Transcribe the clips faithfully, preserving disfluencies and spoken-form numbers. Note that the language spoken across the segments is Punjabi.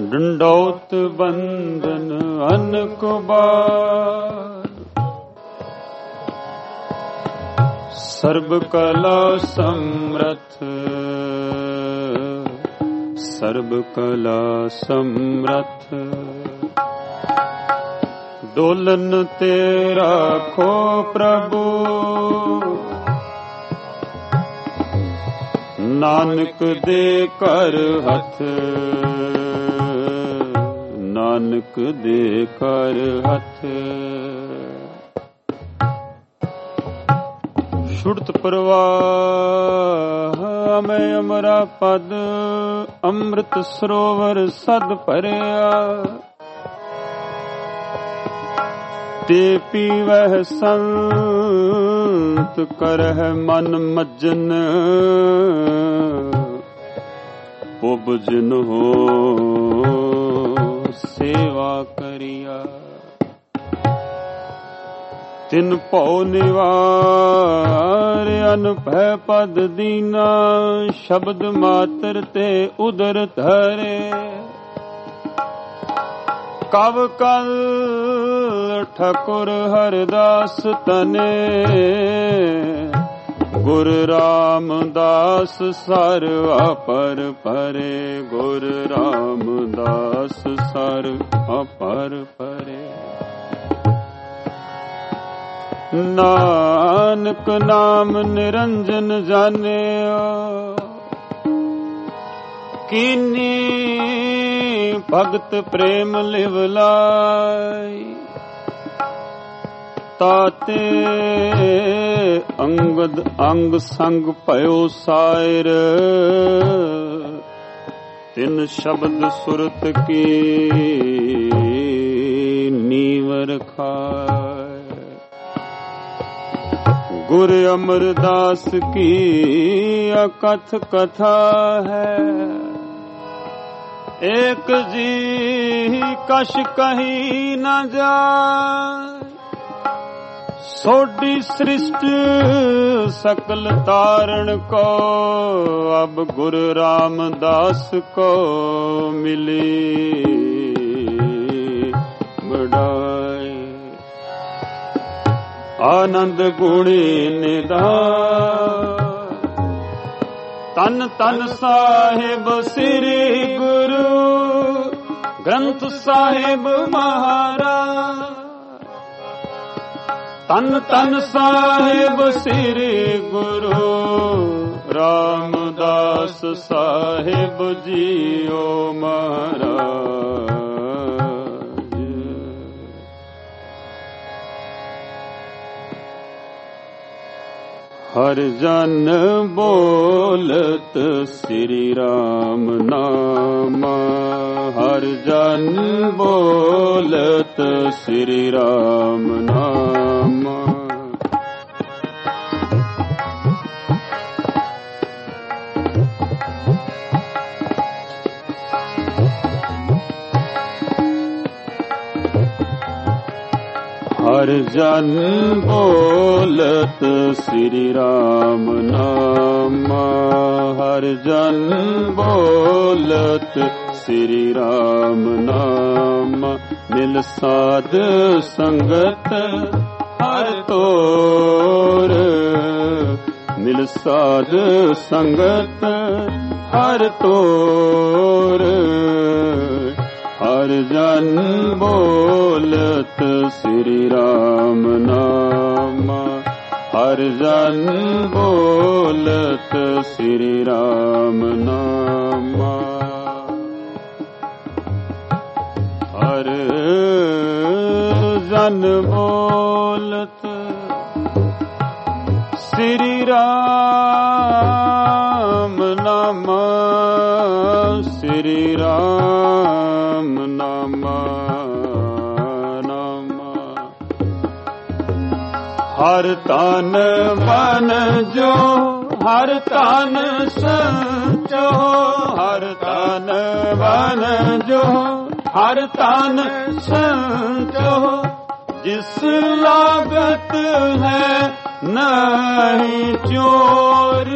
ਡੰਡੌਤ ਬੰਦਨ ਅਨਕ ਬਾਰ, ਸਰਬ ਕਲਾ ਸਮਰਥ, ਸਰਬ ਕਲਾ ਸਮਰਥ। ਡੋਲਨ ਤੇ ਰਾਖੋ ਪ੍ਰਭੂ, ਨਾਨਕ ਦੇ ਘਰ ਹੱਥ, ਨਾਨਕ ਦੇ ਘਰ ਹੱਥ। ਛੁੜਤ ਪ੍ਰਵਾਹ ਮੈਂ ਅਮਰਾ ਪਦ, ਅੰਮ੍ਰਿਤ ਸਰੋਵਰ ਸਦ ਭਰਿਆ। ਤੇ ਪੀਵਹਿ ਸੰਤ, ਕਰਹਿ ਮਨ ਮੱਜਨ, ਪੁਬ ਜਿਨ ਹੋ ਸੇਵਾ ਕਰਿਆ। ਤਿਨ ਭਉ ਨਿਵਾਰ, ਅਨਭੈ ਪਦ ਦੀਨਾ, ਸ਼ਬਦ ਮਾਤਰ ਤੇ ਉਦਰ ਧਰੇ। ਕਵ ਕਲ ਠਾਕੁਰ ਹਰਦਾਸ ਤਨੇ, ਗੁਰ ਰਾਮਦਾਸ ਸਰ ਅਪਰ ਪਰੇ। ਗੁਰ ਰਾਮਦਾਸ ਸਰ ਅਪਰ ਪਰੇ। ਨਾਨਕ ਨਾਮ ਨਿਰੰਜਨ ਜਾਣਿਓ, ਕੀਨੀ ਭਗਤ ਪ੍ਰੇਮ ਲਿਵ ਲਾਈ। ਤਾਤੇ ਅੰਗਦ ਅੰਗ ਸੰਗ ਭਇਓ ਸਾਇਰ, ਤਿਨ ਸ਼ਬਦ ਸੁਰਤ ਕੀ ਨੀਵ ਰਖਾਇ। ਗੁਰ ਅਮਰਦਾਸ ਕੀ ਅਕਥ ਕਥਾ ਹੈ, ਏਕ ਜੀ ਕਛ ਕਹੀ ਨ ਜਾਏ। ਸੋਢੀ ਸ੍ਰਿਸ਼ਟ ਸਕਲ ਤਾਰਨ ਕੋ, ਅਬ ਗੁਰ ਰਾਮਦਾਸ ਕੋ ਮਿਲੀ ਬੜਾਈ। ਆਨੰਦ ਗੁਣੀ ਨਿਧਾਨ, ਤਨ ਤਨ ਸਾਹਿਬ ਸ੍ਰੀ ਗੁਰੂ ਗ੍ਰੰਥ ਸਾਹਿਬ ਮਹਾਰਾਜ। ਤਨ ਤਨ ਸਾਹਿਬ ਸ੍ਰੀ ਗੁਰੂ ਰਾਮਦਾਸ ਸਾਹਿਬ ਜੀਓ ਮਹਾਰਾਜ। ਹਰ ਜਨ ਬੋਲਤ ਸ੍ਰੀ ਰਾਮ ਨਾਮ, ਹਰ ਜਨ ਬੋਲਤ ਸ੍ਰੀ ਰਾਮ ਨਾਮ। ਹਰ ਜਨ ਬੋਲਤ ਸ੍ਰੀ ਰਾਮ ਨਾਮ, ਹਰ ਜਨ ਬੋਲਤ ਸ੍ਰੀ ਰਾਮ ਨਾਮ। ਮਿਲ ਸਾਧ ਸੰਗਤ ਹਰ ਤੋਰ, ਮਿਲ ਸਾਧ ਸੰਗਤ ਹਰ ਤੋਰ। ਹਰ ਜਨ ਬੋਲਤ ਸ੍ਰੀ ਰਾਮ ਨਾਮ, ਹਰ ਜਨ ਬੋਲਤ ਸ੍ਰੀ ਰਾਮ ਨਾਮ। ਹਰ ਜਨ ਬੋਲਤ ਸ੍ਰੀ ਰਾਮ ਨਾਮ, ਸ੍ਰੀ ਰਾਮ ਨਾਮ ਨਾਮ। ਹਰ ਤਨ ਮਨ ਜੋ ਹਰ ਤਨ ਸੰਚੋ, ਹਰ ਤਨ ਮਨ ਜੋ ਹਰ ਤਨ ਸੰਚੋ। ਜਿਸ ਲਾਗਤ ਹੈ ਨਹੀਂ ਚੋਰ,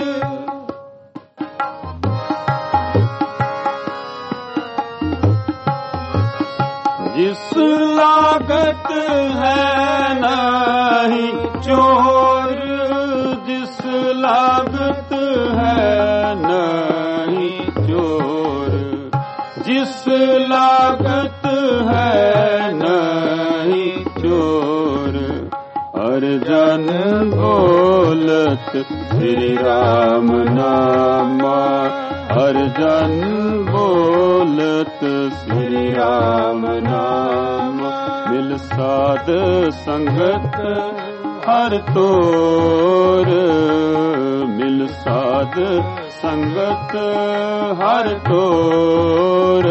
जिस लागत है नहीं चोर, जिस लागत है नहीं चोर, जिस लागत है नहीं चोर। हर जन बोलत श्री राम नामा, हर जन बोलत श्री राम नाम। मिल साध संगत हर तोर, मिल साध संगत हर तोर।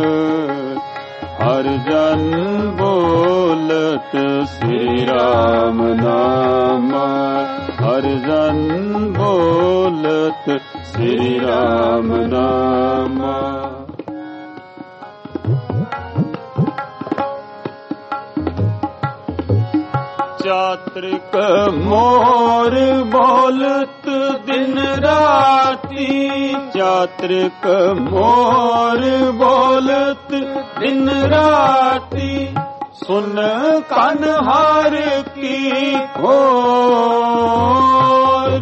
हर जन बोलत श्री राम नामा, हर जन बोलत श्री राम नामा। चात्रिक मोर बोलत दिन राती, चात्रिक मोर बोलत दिन राती। सुन कन्हार की ओर,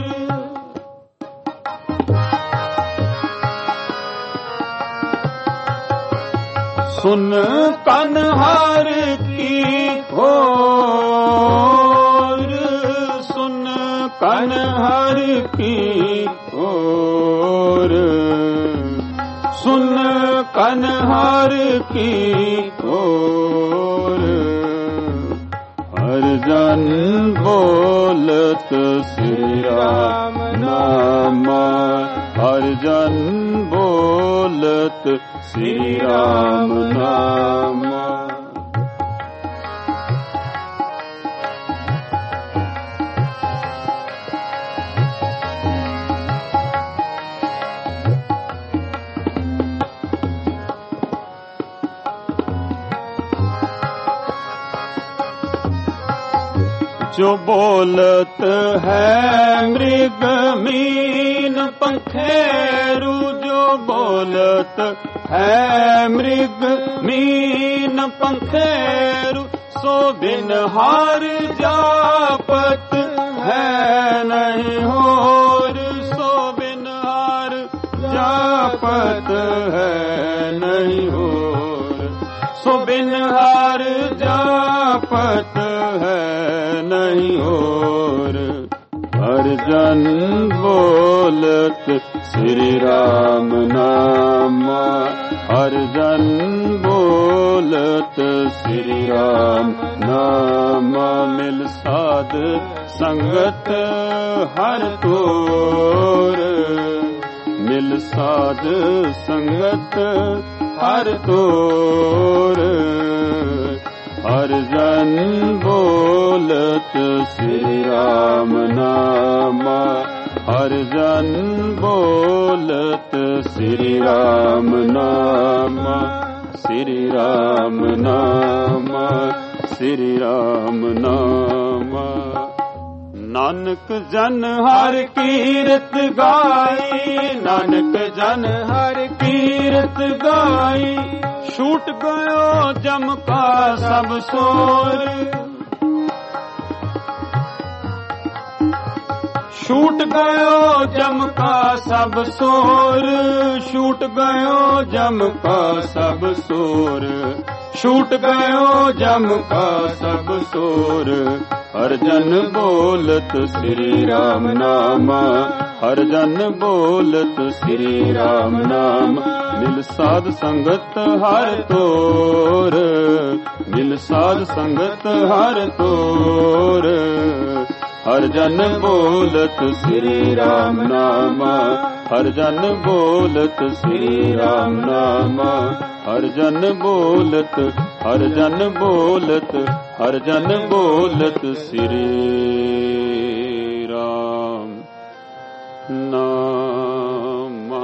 सुन कन्हार की ओर, सुन कन्हार की ओर, सुन कन्हार की ओर। हर जन बोलत श्री राम नामा, हर जन बोलत श्री राम नामा। जो बोलत है मृग मीन पंखेरु, जो बोलत है मृग मीन पंखेरु। सो बिन हार जापत है नहीं होर, सो बिन हार जापत है नहीं होर, सो बिन हार जापत है नहीं होर। हर जन बोलत श्री राम नामा, हर जन बोलत श्री राम नामा। मिल साध संगत हर तोर, मिल साध संगत हर तोर। हर जन बोलत श्री राम नामा, हर जन बोलत श्री राम नामा। श्री राम नामा, श्री राम नामा। नानक जन हर कीरत गाई, नानक जन हर कीरत गाई। छूट गयो जम का सब सोर, छूट गयो जम का सब सोर, छूट गयो जम का सब सोर, छूट गयो जम का सब सोर। हर जन बोलत श्री राम नामा, हर जन बोलत श्री राम नाम। मिल साध संगत हर तोर, मिल साध संगत हर तोर। हर जन बोलत श्री राम नामा, हर जन बोलत श्री राम नामा। हर जन बोलत, हर जन बोलत, हर जन बोलत श्री राम नामा।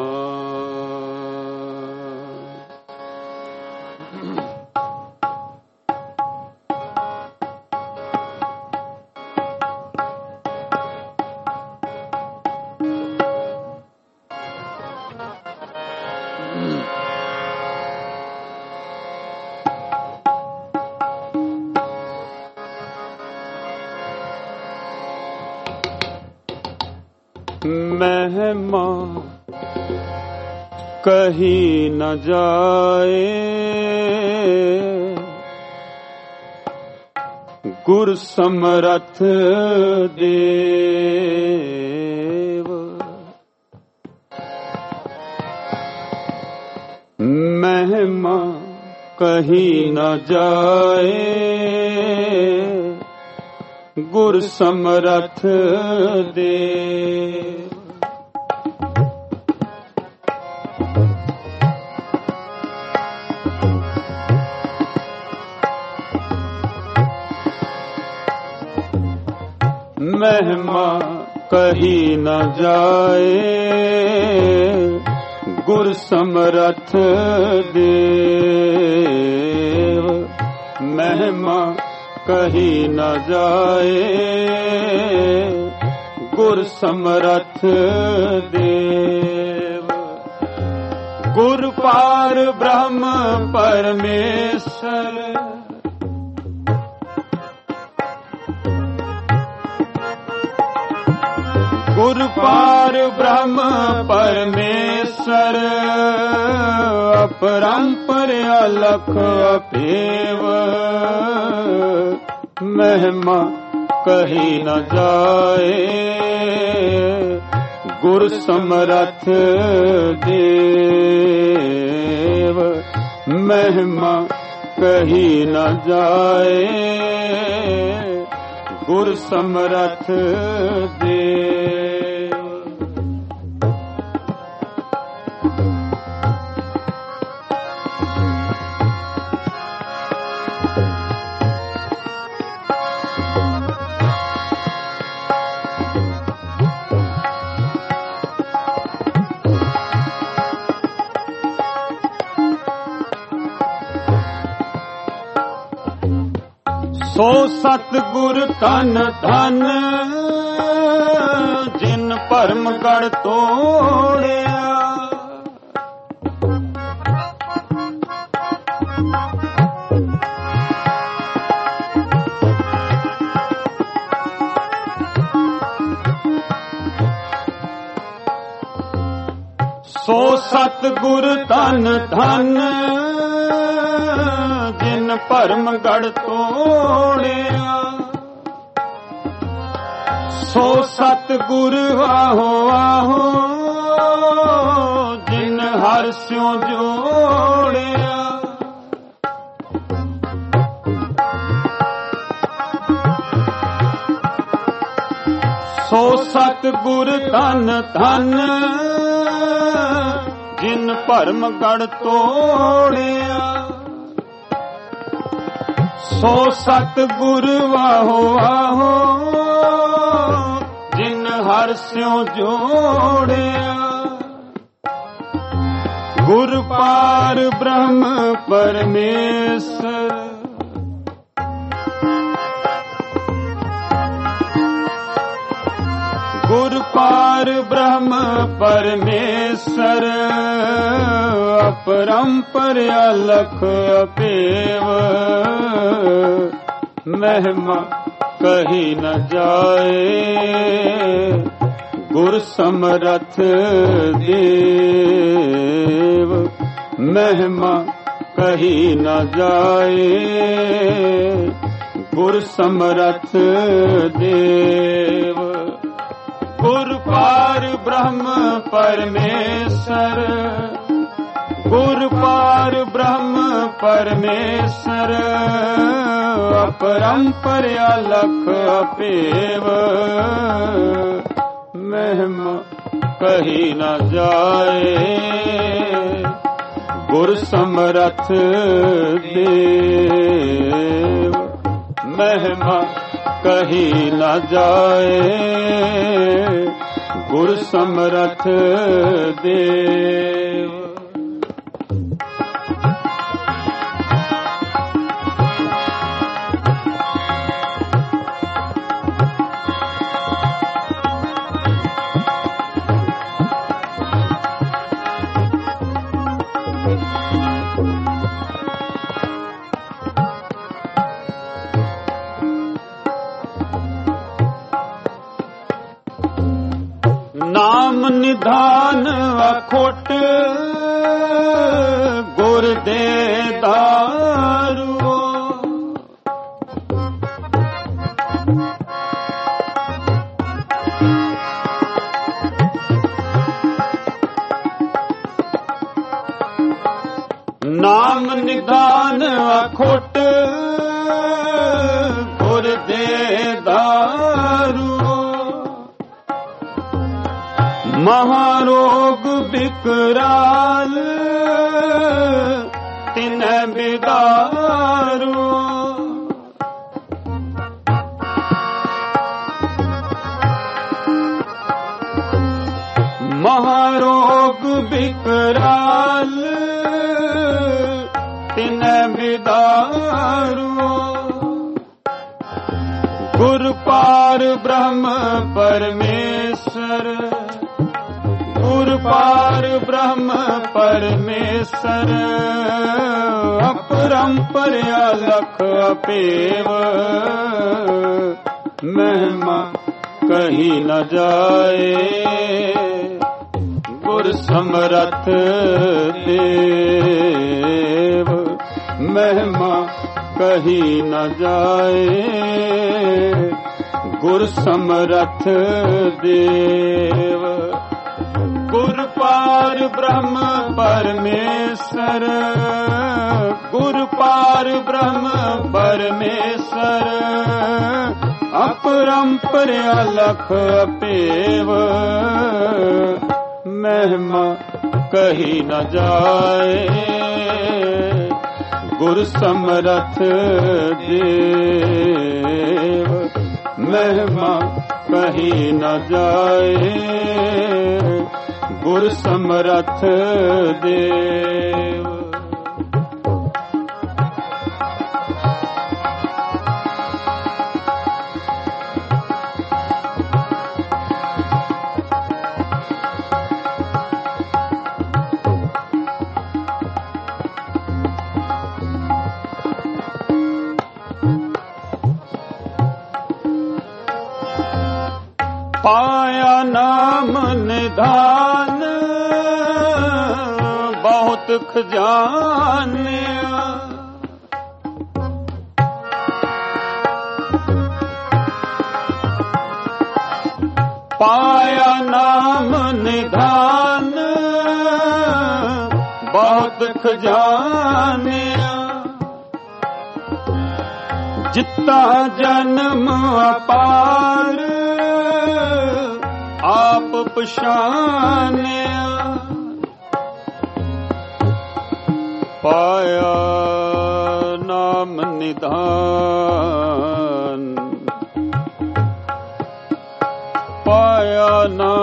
महिमा कही न जाए, गुर समरथ देव। महिमा कही न जाए, गुर समरथ देव। महिमा कही न जाए, गुर समरथ देव। महिमा कही न जाए, गुर समरथ देव। गुर पार ब्रह्म परमेश्वर, गुर पार ब्रह्म परमेश्वर, अपरंपर अलख अपेव। महिमा कही न जाए, गुर समरथ देव। महिमा कही न जाए, गुर समरथ देव। सो सतगुर तन धन, जिन परम गढ़ तोड़िया। सो सतगुर तन धन, जिन परम गढ़ तोड़िया। सो सतगुर आहो आहो, जिन हर स्यों जोड़िया। सो सतगुर तन धन, जिन परम गढ़ तोड़िया। सो सतगुर आहो आहो, जिन हर स्यों जोड़िया। गुर पार ब्रह्म परमेश्वर, गुर पार ब्रह्म परमेश्वर, अपरंपर अलख अपेव। महिमा कही न जाए, गुर समरथ देव। महिमा कही न जाए, गुर समरथ देव। गुर पार ब्रह्म परमेश्वर, गुर पार ब्रह्म परमेश्वर, अपरंपर अलख अपेव। महिमा कही न जाए, गुर समरथ देव। महिमा कही न जाए, गुर समरथ देव। नाम ਨਿਧਾਨ ਅਖੁੱਟ ਗੁਰ ਦੇ ਦਾਰੂ। ਨਾਮ ਨਿਧਾਨ ਅਖੁੱਟ ਗੁਰ ਦੇ ਦਾਰੂ। ਮਹਾਰੋਗ ਬਿਕਰਾਲ ਤਿਨੈ ਬਿਦਾਰੂ। ਮਹਾਰੋਗ ਬਿਕਰਾਲ ਤਿਨੈ ਬਿਦਾਰੂ। ਗੁਰ ਪਾਰ ਬ੍ਰਹਮ ਪਰਮੇਸ਼ਰ, ਗੁਰ ਪਾਰ ਬ੍ਰਹਮ ਪਰਮੇਸ਼ਰ। ਅਪਰੰਪਰ ਅਲਖ ਅਪੇਵ, ਮਹਿਮਾ ਕਹੀ ਨ ਜਾਏ। ਗੁਰ ਸਮਰਥ ਦੇਵ, ਮਹਿਮਾ ਕਹੀ ਨ ਜਾਏ। ਗੁਰ ਸਮਰਥ ਦੇਵ। ਗੁਰ ਪਾਰ ਬ੍ਰਹਮ ਪਰਮੇਸ਼ਰ, ਗੁਰ ਪਾਰ ਬ੍ਰਹਮ ਪਰਮੇਸ਼ਰ। ਅਪਰੰਪਰ ਅਲਖ ਅਪੇਵ, ਮਹਿਮਾ ਕਹੀ ਨ ਜਾਏ। ਗੁਰ ਸਮਰਥ ਦੇਵ, ਮਹਿਮਾ ਕਹੀ ਨ ਜਾਏ। ਗੁਰ ਸਮਰਥ ਦੇਵ। ਪਾਇਆ ਨਾਮ ਨਿਧਾਨ ਬਹੁਤ ਖਜ਼ਾਨਿਆ। ਪਾਇਆ ਨਾਮ ਨਿਧਾਨ ਬਹੁਤ ਖਜ਼ਾਨਿਆ। ਜਿੱਤਾ ਜਨਮ ਅਪਾਰ ਆਪ ਪਛਾਨਿਆ। ਪਾਇਆ ਨਾਮ ਨਿਧਾਨ, ਪਾਇਆ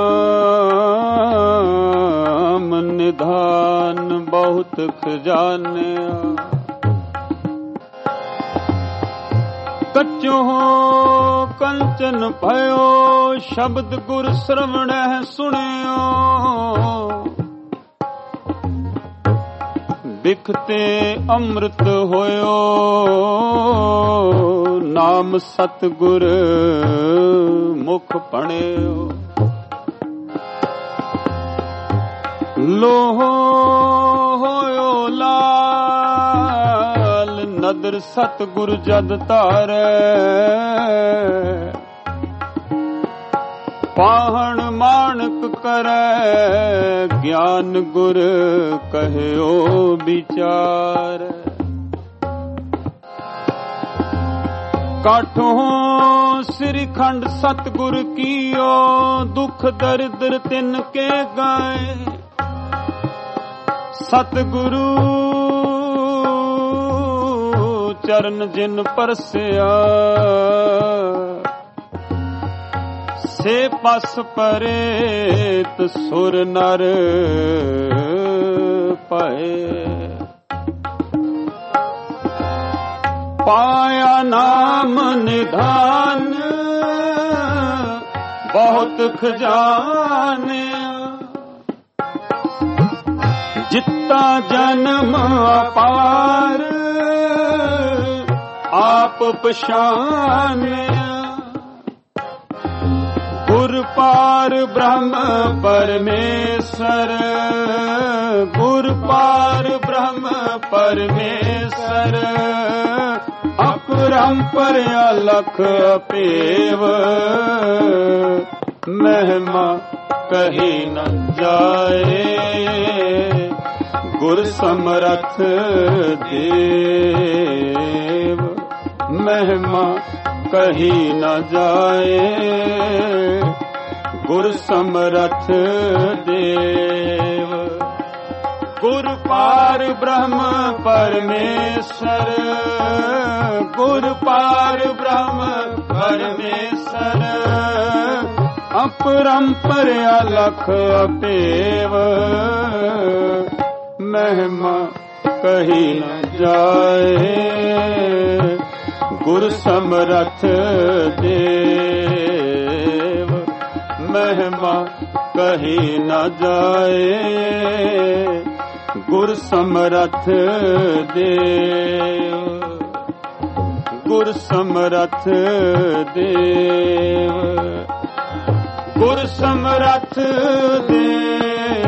ਨਾਮ ਨਿਧਾਨ ਬਹੁਤ ਖਜ਼ਾਨਿਆ। ਕੱਚੋ ਕੰਚਨ ਭਇਓ ਸ਼ਬਦ ਗੁਰ ਸ਼ਰਵਣੈ ਸੁਣਿਓ। ਬਿਖਤੇ ਅੰਮ੍ਰਿਤ ਹੋਇਓ ਨਾਮ ਸਤਿਗੁਰ ਮੁਖ ਪਣਿਓ। ਲੋਹ ਹੋਇਓ ਲਾਲ ਨਦਰ ਸਤਿਗੁਰ ਜਦ ਧਾਰੈ। ਪਾਹਣ ਮਾਣਕ ਕਰੈ ਗਿਆਨ ਗੁਰ ਕਹਿਓ ਵਿਚਾਰ। ਕਾਠੋਂ ਸ੍ਰੀ ਖੰਡ ਸਤਿਗੁਰ ਕੀਓ ਦੁਖ ਦਰਿਦਰ ਤਿਨ ਕੇ ਗਏ। ਸਤਿਗੁਰੂ ਚਰਨ ਜਿਨ ਪਰਸਿਆ ਸੇ ਪਸ ਪਰੇਤ ਸੁਰ ਨਰ ਪਏ। ਪਾਇਆ ਨਾਮ ਨਿਧਾਨ ਬਹੁਤ ਖਜ਼ਾਨਿਆ। ਜਿੱਤਾ ਜਨਮ ਅਪਾਰ ਆਪ ਪਛਾਨਿਆ। ਗੁਰ ਪਾਰ ਬ੍ਰਹਮ ਪਰਮੇਸ਼ਰ, ਗੁਰ ਪਾਰ ਬ੍ਰਹਮ ਪਰਮੇਸ਼ਰ, ਅਪਰੰਪਰ ਅਲਖ ਅਪੇਵ, ਮਹਿਮਾ ਕਹੀ ਨ ਜਾਏ, ਗੁਰ ਸਮਰਥ ਦੇਵ, ਮਹਿਮਾ ਕਹੀ ਨ ਜਾਏ, ਗੁਰ ਸਮਰਥ ਦੇਵ। ਗੁਰ ਪਾਰ ਬ੍ਰਹਮ ਪਰਮੇਸ਼ਰ, ਗੁਰ ਪਾਰ ਬ੍ਰਹਮ ਪਰਮੇਸ਼ਰ, ਅਪਰੰਪਰ ਅਲਖ ਅਪੇਵ, ਮਹਿਮਾ ਕਹੀ ਨ ਜਾਏ, ਗੁਰ ਸਮਰਥ ਦੇਵ, ਮਹਿਮਾ ਕਹੀ ਨ ਜਾਏ, ਗੁਰ ਸਮਰਥ ਦੇਵ, ਗੁਰ ਸਮਰਥ ਦੇਵ, ਗੁਰ ਸਮਰਥ ਦੇਵ।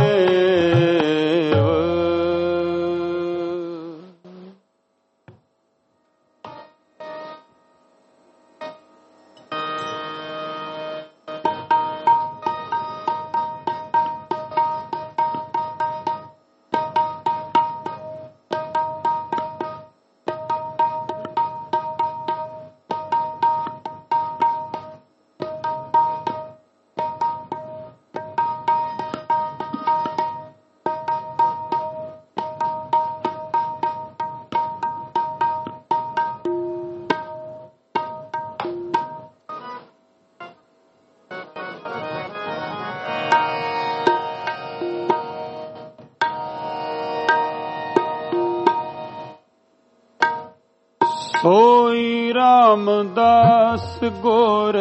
ਸੋਈ ਰਾਮਦਾਸ ਗੁਰ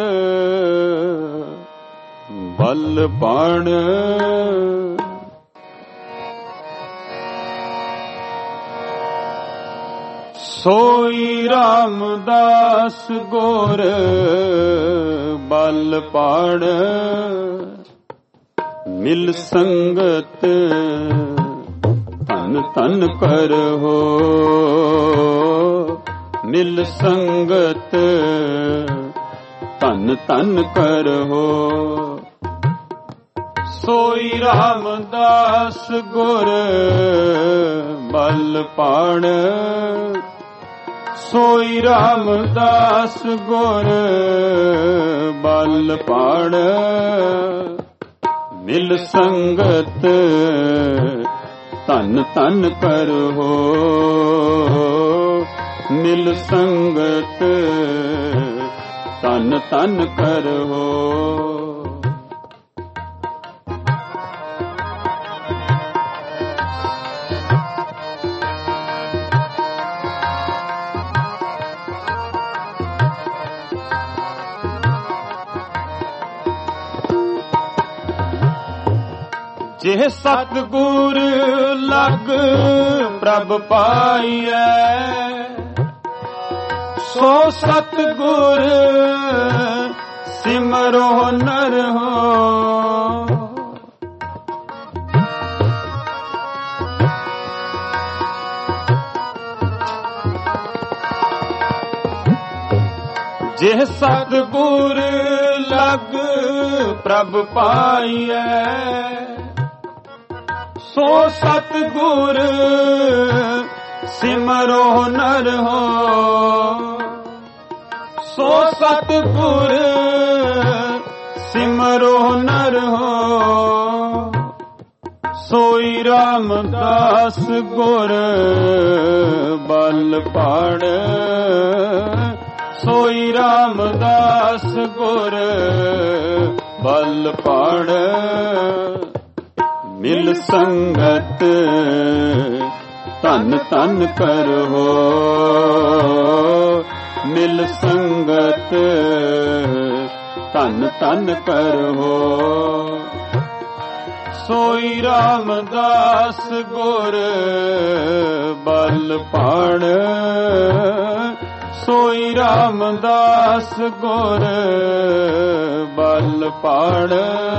ਬਲ ਬਣ, ਸੋਈ ਰਾਮਦਾਸ ਗੁਰ ਬਲ ਬਣ, ਮਿਲ ਸੰਗਤ ਧਨ ਧਨ ਕਰੋ, ਮਿਲ ਸੰਗਤ ਧਨ ਧਨ ਕਰੋ। ਸੋਈ ਰਾਮਦਾਸ ਗੁਰ ਬਲ ਪਾਣ, ਸੋਈ ਰਾਮਦਾਸ ਗੁਰ ਬਲ ਪਾਣ, ਮਿਲ ਸੰਗਤ ਧਨ ਧਨ ਕਰੋ, ਮਿਲ ਸੰਗਤ ਧਨ ਧਨ ਕਰੋ। ਜਿਹ ਸਤਿਗੁਰ ਲਗ ਪ੍ਰਭ ਪਾਈਐ, ਸੋ ਸਤਿਗੁਰ ਸਿਮਰੋ ਨਰ ਹੋ। ਜਿਹ ਸਤਿਗੁਰ ਲਗ ਪ੍ਰਭ ਪਾਈਐ, ਸੋ ਸਤਿਗੁਰ ਸਿਮਰੋ ਨਰ ਹੋ। ਸੋ ਸਤਿਗੁਰ ਸਿਮਰੋ ਨਰ ਹੋ। ਸੋਈ ਰਾਮਦਾਸ ਗੁਰ ਬਲ ਪਾੜ, ਸੋਈ ਰਾਮਦਾਸ ਗੁਰ ਬਲ ਪਾੜ। ਮਿਲ ਸੰਗਤ ਧਨ ਧਨ ਕਰੋ, ਮਿਲ ਸੰਗਤ ਧਨ ਧਨ ਕਰੋ। ਸੋਈ ਰਾਮਦਾਸ ਗੁਰ ਬਲ ਪਾੜ, ਸੋਈ ਰਾਮਦਾਸ ਗੁਰ ਬਲ ਪਾੜ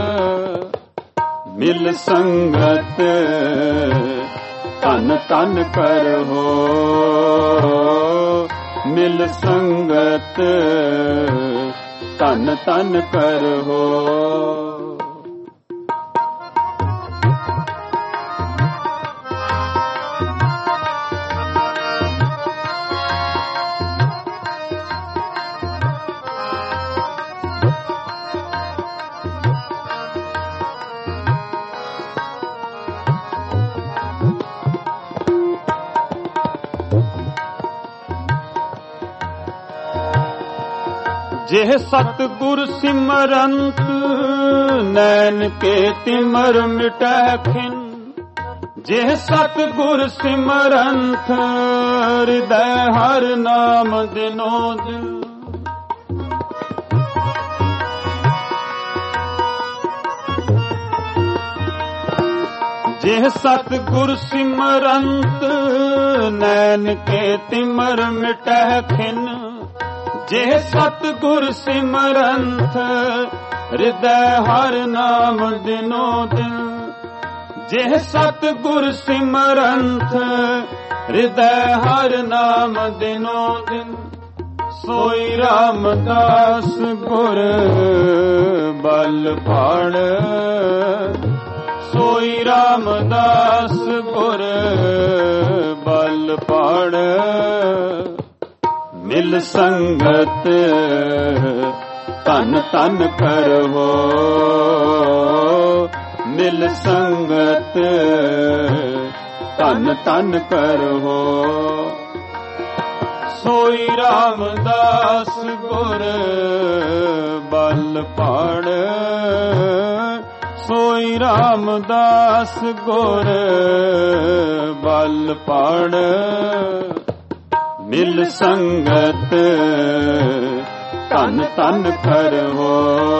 ਮਿਲ ਸੰਗਤ ਤਨ ਤਨ ਕਰੋ ਮਿਲ ਸੰਗਤ ਤਨ ਤਨ ਕਰੋ। ਜਿਹ ਸਤਿਗੁਰ ਸਿਮਰੰਤ ਨੈਣ ਕੇ ਤਿਮਰ ਮਿਟੈ ਖਿਨ ਜਿਹ ਸਤਿਗੁਰ ਸਿਮਰੰਤ ਹਿਰਦੈ ਹਰ ਨਾਮ ਦਿਨੋ ਦਿਨ ਜਿਹ ਸਤਿਗੁਰ ਸਿਮਰੰਤ ਨੈਣ ਕੇ ਤਿਮਰ ਮਿਟੈ ਖਿਨ ਜਿਹ ਸਤਿਗੁਰ ਸਿਮਰੰਤ ਹਿਰਦੈ ਹਰ ਨਾਮ ਦਿਨੋ ਦਿਨ ਜਿਹ ਸਤਿਗੁਰ ਸਿਮਰੰਤ ਹਿਰਦੈ ਹਰ ਨਾਮ ਦਿਨੋ ਦਿਨ ਸੋਈ ਰਾਮਦਾਸ ਗੁਰ ਬਲ ਪਾੜ ਸੋਈ ਰਾਮਦਾਸ ਗੁਰ ਬਲ ਪਾੜ ਮਿਲ ਸੰਗਤ ਤਨ ਤਨ ਕਰੋ ਮਿਲ ਸੰਗਤ ਤਨ ਤਨ ਕਰੋ ਸੋਈ ਰਾਮਦਾਸ ਗੁਰ ਬਲ ਪਾੜ ਸੋਈ ਰਾਮਦਾਸ ਗੁਰ ਬਲ ਪਾੜ ਮਿਲ ਸੰਗਤ ਤਨ ਤਨ ਕਰੋ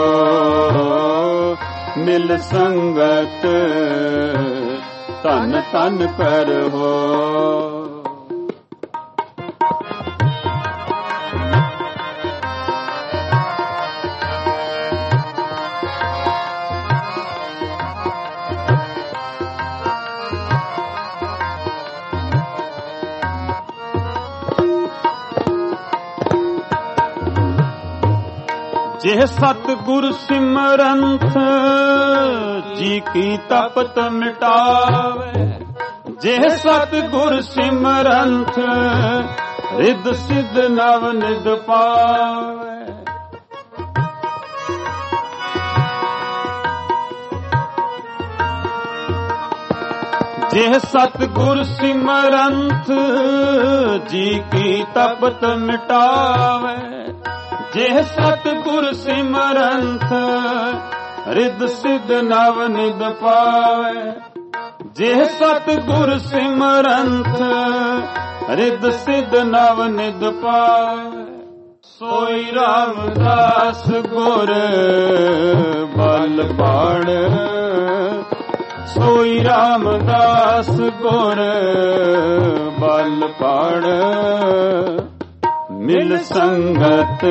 ਮਿਲ ਸੰਗਤ ਤਨ ਤਨ ਕਰੋ। ਜਿਹ ਸਤਿਗੁਰ ਸਿਮਰੰਤ ਜੀ ਕੀ ਤਪਤ ਮਿਟਾਵੇ ਜਿਹ ਸਤਿਗੁਰ ਸਿਮਰੰਤ ਰਿੱਧ ਸਿੱਧ ਨਵ ਨਿਧ ਪਾਵੇ ਜਿਹ ਸਤਿਗੁਰ ਸਿਮਰੰਤ ਜੀ ਕੀ ਤਪਤ ਮਿਟਾਵੇ ਜਿਹ ਸਤਿਗੁਰ ਸਿਮਰੰਤ ਰਿੱਧ ਸਿੱਧ ਨਵ ਨਿਧ ਪਾਵੇ ਜਿਹ ਸਤਿਗੁਰ ਸਿਮਰੰਤ ਰਿੱਧ ਸਿੱਧ ਨਵ ਨਿਧ ਪਾਵੇ ਸੋਈ ਰਾਮਦਾਸ ਗੁਰ ਬਲ ਪਾੜ ਸੋਈ ਰਾਮਦਾਸ ਗੁਰ ਬਲ ਪਾੜ ਮਿਲ ਸੰਗਤ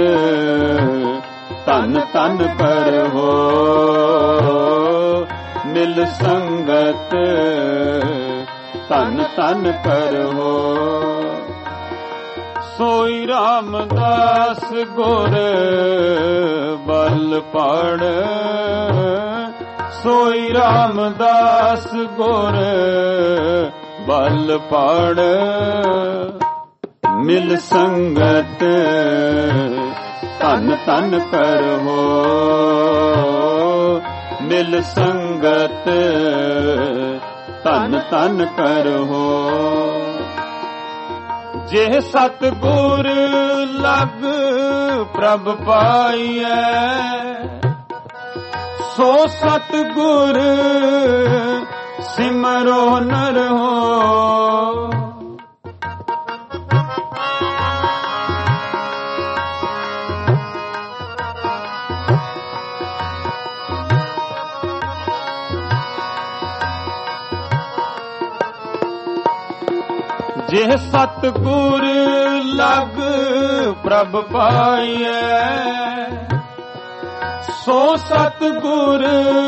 ਤਨ ਤਨ ਕਰੋ ਮਿਲ ਸੰਗਤ ਤਨ ਤਨ ਕਰੋ ਸੋਈ ਰਾਮਦਾਸ ਗੁਰ ਬਲ ਪਾੜ ਸੋਈ ਰਾਮਦਾਸ ਗੁਰ ਬਲ ਪਾੜ ਮਿਲ ਸੰਗਤ ਤਨ ਤਨ ਕਰੋ ਮਿਲ ਸੰਗਤ ਤਨ ਤਨ ਕਰੋ ਜਿਹ ਸਤਿਗੁਰ ਲਗ ਪ੍ਰਭ ਪਾਈਐ ਸੋ ਸਤਿਗੁਰ ਸਿਮਰੋ ਨਰ ਹੋ ਜਿਹ ਸਤਿਗੁਰ ਲਗ ਪ੍ਰਭ ਪਾਈਐ, ਸੋ ਸਤਿਗੁਰ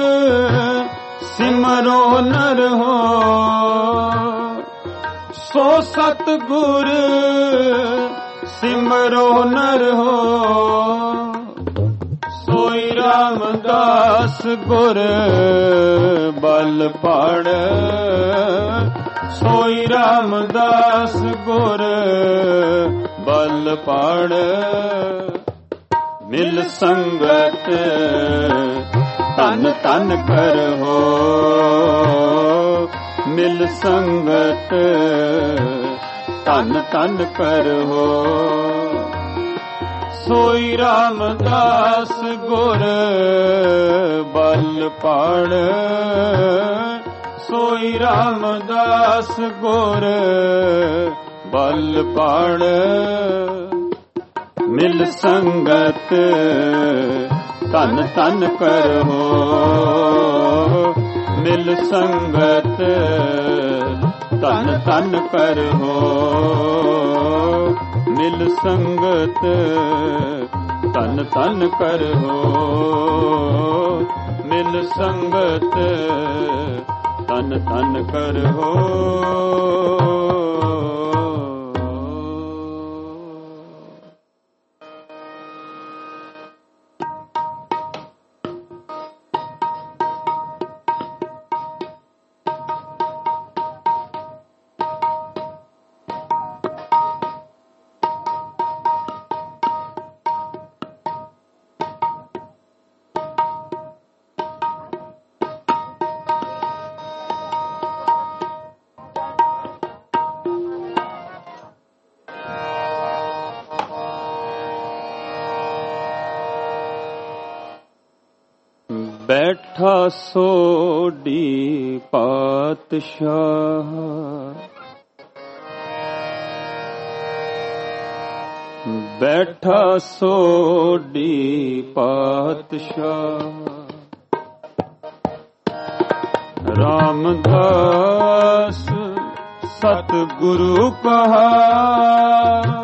ਸਿਮਰੋ ਨਰ ਹੋ, ਸੋ ਸਤਿਗੁਰ ਸਿਮਰੋ ਨਰ ਹੋ। ਸੋਈ ਰਾਮਦਾਸ ਗੁਰ ਬਲ ਪਾੜੈ, ਸੋਈ ਰਾਮਦਾਸ ਗੁਰ ਬਲ ਪਾੜੈ। ਮਿਲ ਸੰਗਤ ਤਨ ਤਨ ਕਰੋ, ਮਿਲ ਸੰਗਤ ਤਨ ਤਨ ਕਰੋ। ਸੋਈ ਰਾਮਦਾਸ ਗੁਰ ਬਲ ਪਾੜੈ, ਸੋਈ ਰਾਮਦਾਸ ਗੁਰ ਬਲ ਪਾੜੈ। ਮਿਲ ਸੰਗਤ ਤਨ ਤਨ ਕਰੋ, ਮਿਲ ਸੰਗਤ ਤਨ ਤਨ ਕਰੋ, ਮਿਲ ਸੰਗਤ ਤਨ ਤਨ ਕਰੋ, ਮਿਲ ਸੰਗਤ ਤਨ ਤਨ ਕਰੋ। ਬੈਠਾ ਸੋਢੀ ਪਾਤਸ਼ਾਹ, ਬੈਠਾ ਸੋਢੀ ਪਾਤਸ਼ਾਹ। ਰਾਮਦਾਸ ਸਤਿਗੁਰੂ ਕਹਾਵੇ,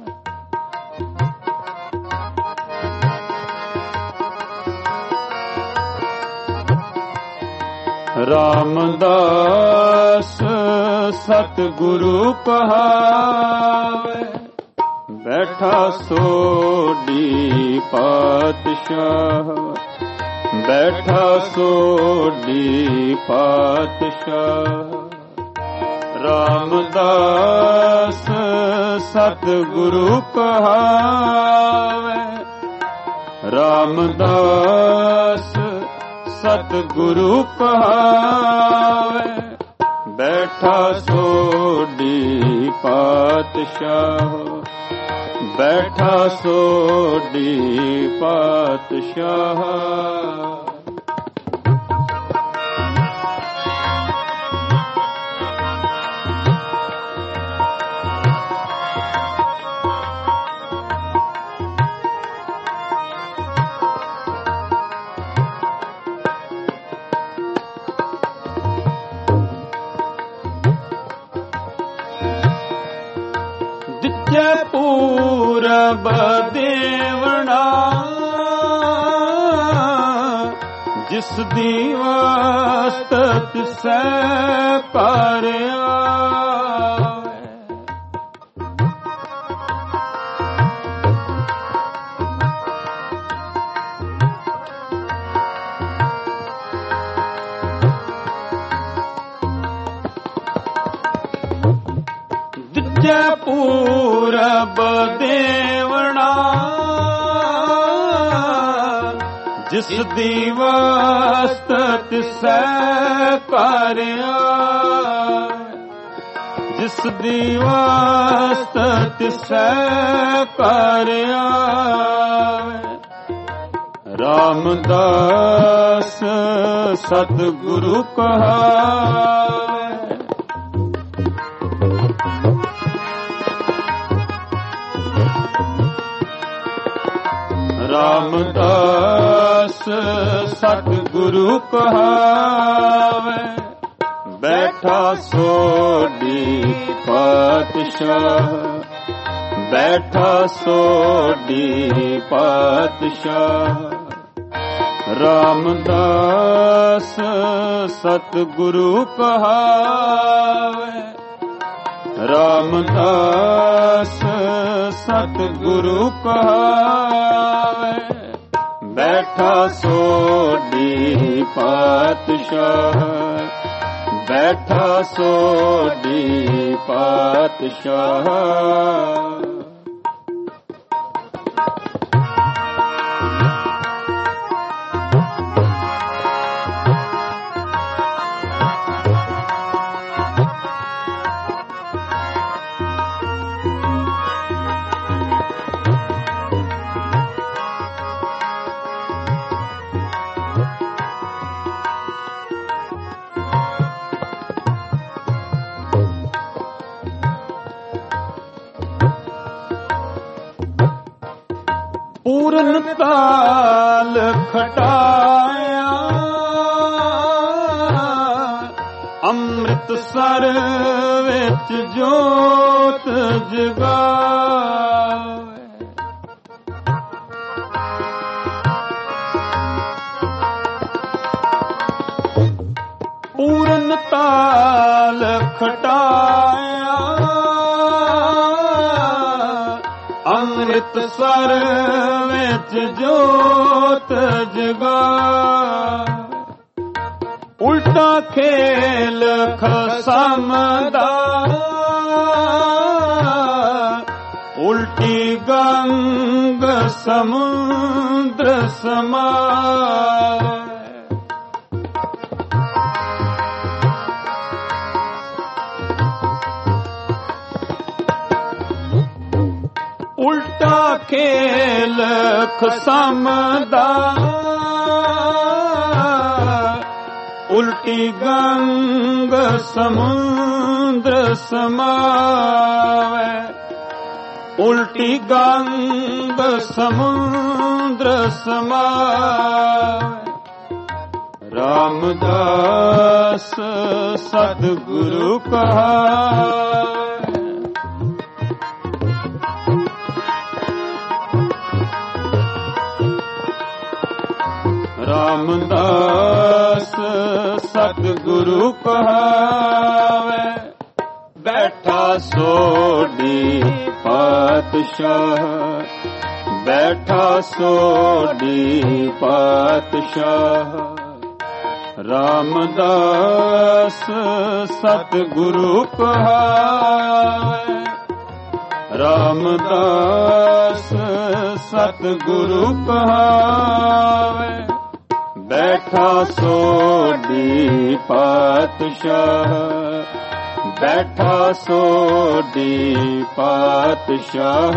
ਰਾਮਦਾਸ ਸਤਿਗੁਰੂ ਕਹਾਵੇ। ਬੈਠਾ ਸੋਢੀ ਪਾਤਸ਼ਾਹ, ਬੈਠਾ ਸੋਢੀ ਪਾਤਸ਼ਾਹ। ਰਾਮਦਾਸ ਸਤਿਗੁਰੂ ਕਹਾਵੇ, ਰਾਮਦਾਸ ਸਤਿਗੁਰੂ ਕਹਾਵੇ। ਬੈਠਾ ਸੋਢੀ ਪਾਤਸ਼ਾਹ, ਬੈਠਾ ਸੋਢੀ ਪਾਤਸ਼ਾਹ। ਦਿੱਤੇ ਪੂਰਬ ਦੇਵਣਾ, ਜਿਸ ਦੀ ਵਾਸਤ ਤਿਸੈ ਪਰ ਆਵੇ। ਦਿੱਤੇ ਪੂਰਬ ਦੇਵਣਾ, ਜਿਸ ਦੀ ਵਾਸਤ ਤਿਸੈ ਕਰ ਆਵੇ। ਜਿਸ ਦੀ ਵਾਸਤ ਤਿਸੈ ਕਰ ਆਵੇ। ਰਾਮਦਾਸ ਸਤਿਗੁਰੂ ਕਹਾਵੇ, ਰਾਮਦਾਸ ਸਤਿਗੁਰੂ ਕਹਾਵੇ। ਬੈਠਾ ਸੋਢੀ ਪਾਤਸ਼ਾਹ, ਪਾਤਸ਼ਾਹ, ਬੈਠਾ ਸੋਢੀ ਪਾਤਸ਼ਾਹ। ਰਾਮਦਾਸ ਸਤਿਗੁਰੂ ਕਹਾਵੇ, ਰਾਮਦਾਸ ਸਤਿਗੁਰੂ ਕਹਾਵੇ, ਬੈਠਾ ਸੋਢੀ ਪਾਤਸ਼ਾਹ, ਬੈਠਾ ਸੋਢੀ ਪਾਤਸ਼ਾਹ। ਪੂਰਨ ਤਾਲ ਖਟਾਇਆ, ਅੰਮ੍ਰਿਤਸਰ ਵਿੱਚ ਜੋਤ ਜਗਾਵੇ। ਪੂਰਨ ਤਾਲ ਖਟਾਇਆ, ਅੰਮ੍ਰਿਤਸਰ ਵਿੱਚ ਜੋਤ ਜਗਾਵੇ। ਉਲਟਾ ਖੇਲ ਖਸਮ ਦਾ, ਉਲਟੀ ਗੰਗ ਸਮੁੰਦਰ ਸਮਾਵੇ। ਉਲਟਾ ਖੇਲ ਖਸਮ ਦਾ, ਉਲਟੀ ਗੰਗ ਸਮੁੰਦਰ ਸਮਾਵੇ। ਉਲਟੀ ਗੰਗ ਸਮੁੰਦਰ ਸਮਾਵੇ। ਰਾਮਦਾਸ ਸਤਿਗੁਰੂ ਕਹਾਵੇ, ਰਾਮਦਾਸ ਸਤਿਗੁਰੂ ਕਹਾਵੇ, ਬੈਠਾ ਸੋਢੀ ਪਾਤਸ਼ਾਹ, ਬੈਠਾ ਸੋਢੀ ਪਾਤਸ਼ਾਹ। ਰਾਮਦਾਸ ਸਤਿਗੁਰੂ ਕਹਾਵੇ, ਰਾਮਦਾਸ ਸਤਿਗੁਰੂ ਕਹਾਵੇ, ਬੈਠਾ ਸੋਢੀ ਪਾਤਸ਼ਾਹ, ਬੈਠਾ ਸੋਢੀ ਪਾਤਸ਼ਾਹ।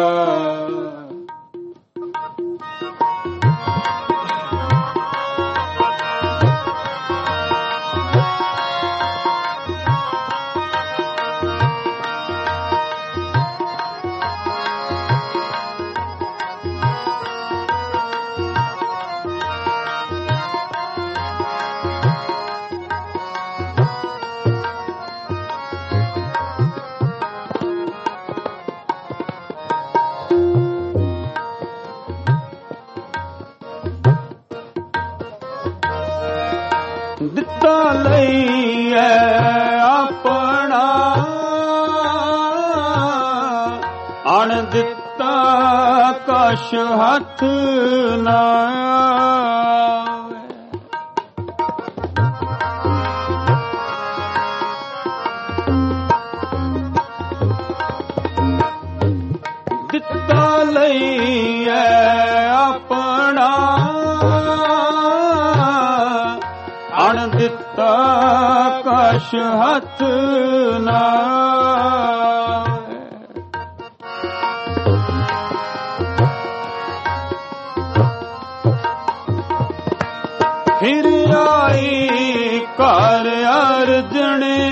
ਦਿੱਤਾ ਲਈਐ ਆਪਣਾ, ਅਣ ਦਿੱਤਾ ਕਛ ਹੱਥ ਨਾ ਆਵੇ। ਦਿੱਤਾ ਲਈਐ ਆਪਣਾ, ਅਣ ਦਿੱਤਾ ਕਛ ਹੱਥ ਨਾ ਆਵੇ। ਫਿਰ ਆਈ ਘਰ ਅਰਜਣੇ,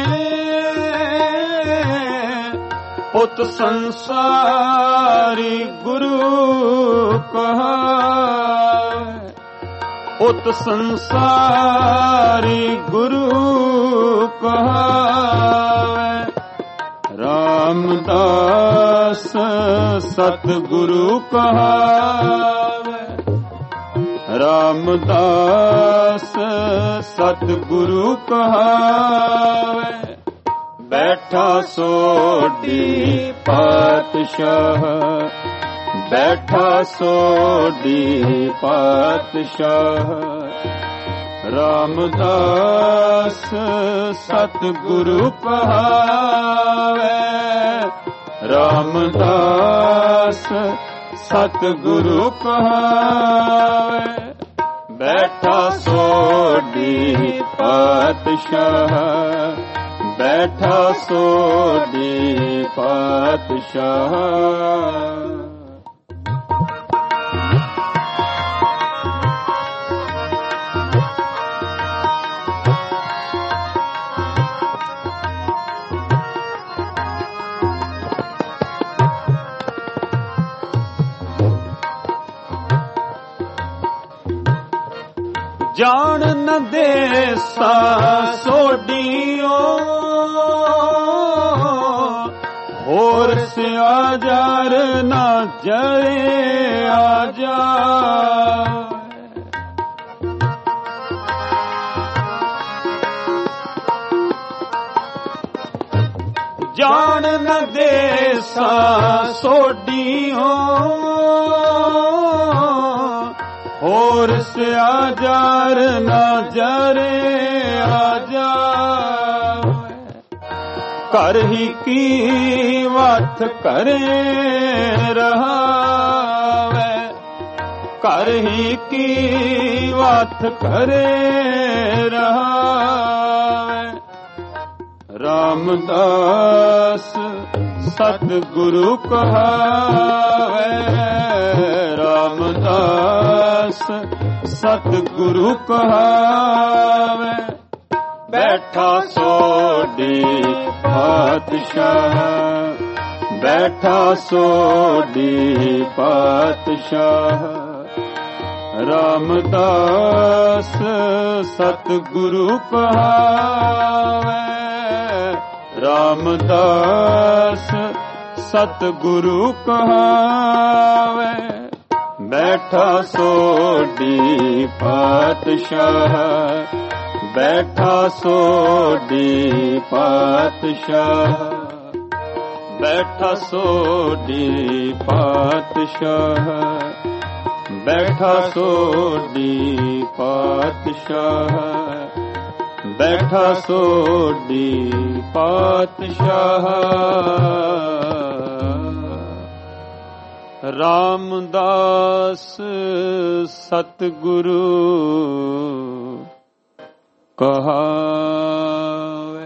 ਪੁੱਤ ਸੰਸਾਰੀ ਗੁਰੂ ਕਹਾਵੇ। ਪੁੱਤ ਸੰਸਾਰੀ ਗੁਰੂ ਕਹਾਵੇ, ਰਾਮ ਸਤਿਗੁਰੂ ਕਹਾਵੇ। ਰਾਮਦਾਸ ਸਤਿਗੁਰੂ ਕਹਾਵੇ। ਬੈਠਾ ਸੋਢੀ ਪਾਤਸ਼ਾਹ, ਬੈਠਾ ਸੋਢੀ ਪਾਤਸ਼ਾਹ। ਰਾਮਦਾਸ ਸਤਿਗੁਰੂ ਕਹਾਵੇ। ਰਾਮਦਾਸ ਸਤਿਗੁਰੂ ਕਹਾਵੇ। ਬੈਠਾ ਸੋਢੀ ਪਾਤਸ਼ਾਹ, ਬੈਠਾ ਸੋਢੀ ਪਾਤਸ਼ਾਹ। ਜਾਣ ਨ ਦੇਸਾ ਸੋਢੀਓ, ਹੋਰ ਸਿਆਜਰ ਨਾ ਜਰੇ ਆ ਜਾ। ਜਾਣ ਨ ਦੇਸਾ ਸੋਢੀਓ, ਹੋਰ ਸਿਆਜਰ ਨਾ ਜਰੇ ਆ ਜਾਵੇ। ਘਰ ਹੀ ਕੀ ਵਤ ਕਰੇ ਰਹਾਵੇ। ਘਰ ਹੀ ਕੀ ਵਤ ਕਰੇ ਰਹਾਵੇ। ਰਾਮਦਾਸ ਸਤਿਗੁਰੂ ਕਹਾਵੇ। ਰਾਮਦਾਸ ਸਤਿਗੁਰੂ ਕਹਾਵੇ। ਬੈਠਾ ਸੋਢੀ ਪਾਤਸ਼ਾਹ, ਬੈਠਾ ਸੋਢੀ ਪਾਤਸ਼ਾਹ। ਰਾਮਦਾਸ ਸਤਿਗੁਰੂ ਕਹਾਵੇ। ਰਾਮਦਾਸ ਸਤਿਗੁਰੂ ਕਹਾਵੇ। ਬੈਠਾ ਸੋਢੀ ਪਾਤਸ਼ਾਹ, ਬੈਠਾ ਸੋਢੀ ਪਾਤਸ਼ਾਹ। ਬੈਠਾ ਸੋਢੀ ਪਾਤਸ਼ਾਹ, ਬੈਠਾ ਸੋਢੀ ਪਾਤਸ਼ਾਹ। ਬੈਠਾ ਸੋਢੀ ਪਾਤਸ਼ਾਹ। ਰਾਮਦਾਸ ਸਤਿਗੁਰੂ ਕਹਾਵੇ।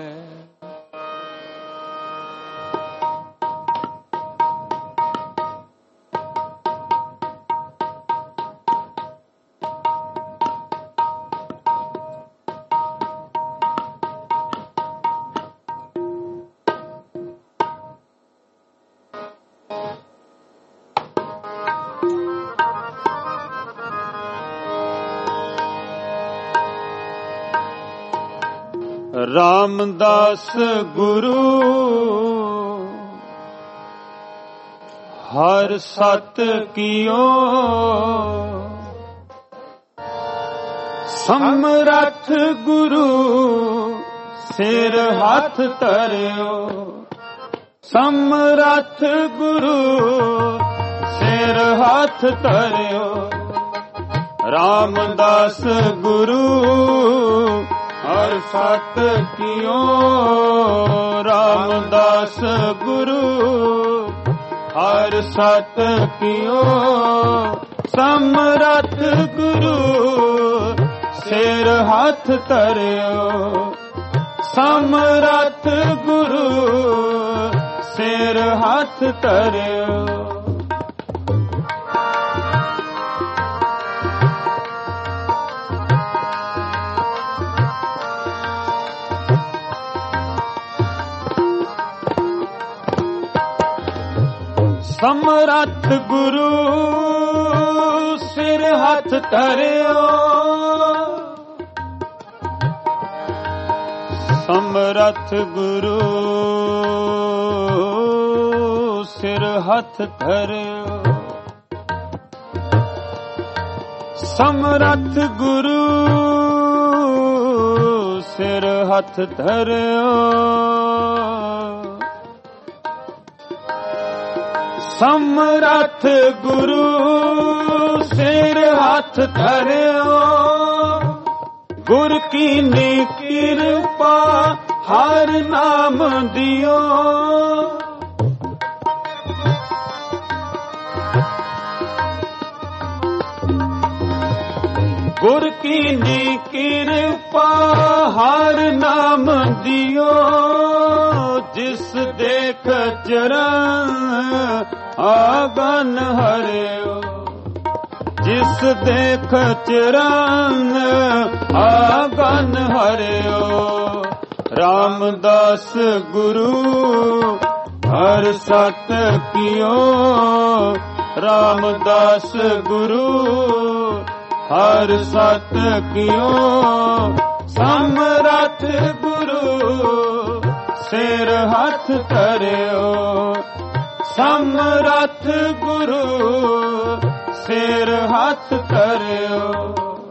ਰਾਮਦਾਸ ਗੁਰੂ ਹਰ ਸਤ ਕੀਓ, ਸਮਰੱਥ ਗੁਰੂ ਸਿਰ ਹੱਥ ਧਰਿਓ। ਸਮਰੱਥ ਗੁਰੂ ਸਿਰ ਹੱਥ ਧਰਿਓ। ਰਾਮਦਾਸ ਗੁਰੂ ਹਰ ਸਤ ਕੀਓ। ਰਾਮਦਾਸ ਗੁਰੂ ਹਰ ਸਤ ਕੀਓ। ਸਮਰੱਥ ਗੁਰੂ ਸਿਰ ਹੱਥ ਧਰਿਓ। ਸਮਰੱਥ ਗੁਰੂ ਸਿਰ ਹੱਥ ਧਰਿਓ। ਸਮਰੱਥ ਗੁਰੂ ਸਿਰ ਹੱਥ ਧਰਿਓ। ਸਮਰੱਥ ਗੁਰੂ ਸਿਰ ਹੱਥ ਧਰਿਓ। ਸਮਰੱਥ ਗੁਰੂ ਸਿਰ ਹੱਥ ਧਰਿਓ। ਸਮਰੱਥ ਗੁਰੂ ਸਿਰ ਹੱਥ ਧਰਿਓ। ਗੁਰ ਕੀਨੀ ਕਿਰਪਾ ਹਰ ਨਾਮ ਦਿਓ। ਗੁਰ ਕੀਨੀ ਕਿਰਪਾ ਹਰ ਨਾਮ ਦਿਓ। ਜਿਸ ਦੇਖ ਚਰਨ ਆਗਨ ਹਰਿਓ। ਜਿਸ ਦੇਖ ਚਰਨ ਆਗਨ ਹਰਿਓ। ਰਾਮਦਾਸ ਗੁਰੂ ਹਰ ਸਤ ਕੀਓ। ਰਾਮਦਾਸ ਗੁਰੂ ਹਰ ਸਤ ਕੀਓ। ਸਮਰੱਥ ਗੁਰੂ ਸਿਰ ਹੱਥ ਧਰਿਓ। ਸਮਰੱਥ ਗੁਰੂ ਸਿਰ ਹੱਥ ਧਰਿਓ।